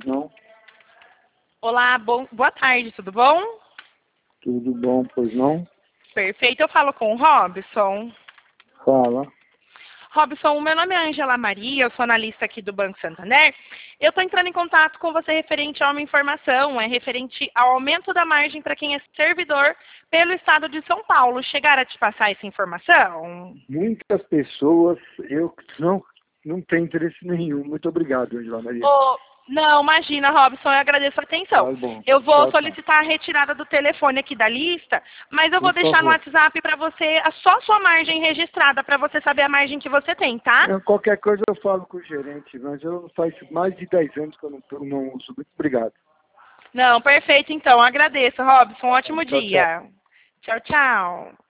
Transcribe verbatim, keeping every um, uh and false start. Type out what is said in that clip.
não? Olá, bom, boa tarde, tudo bom? Tudo bom, pois não? Perfeito, eu falo com o Robson. Fala. Robson, o meu nome é Angela Maria, eu sou analista aqui do Banco Santander. Eu estou entrando em contato com você referente a uma informação, é referente ao aumento da margem para quem é servidor pelo estado de São Paulo. Chegaram a te passar essa informação? Muitas pessoas, eu não, não tenho interesse nenhum. Muito obrigado, Angela Maria. Ô, não, imagina, Robson, eu agradeço a atenção. Tá bom. Eu vou Tchau, tchau. solicitar a retirada do telefone aqui da lista, mas eu vou Por deixar no favor. WhatsApp para você a só sua margem registrada, para você saber a margem que você tem, tá? Eu, qualquer coisa eu falo com o gerente, mas eu faz mais de dez anos que eu não, eu não uso. Muito obrigado. Não, perfeito então, agradeço, Robson, ótimo Tchau, tchau. dia. Tchau, tchau.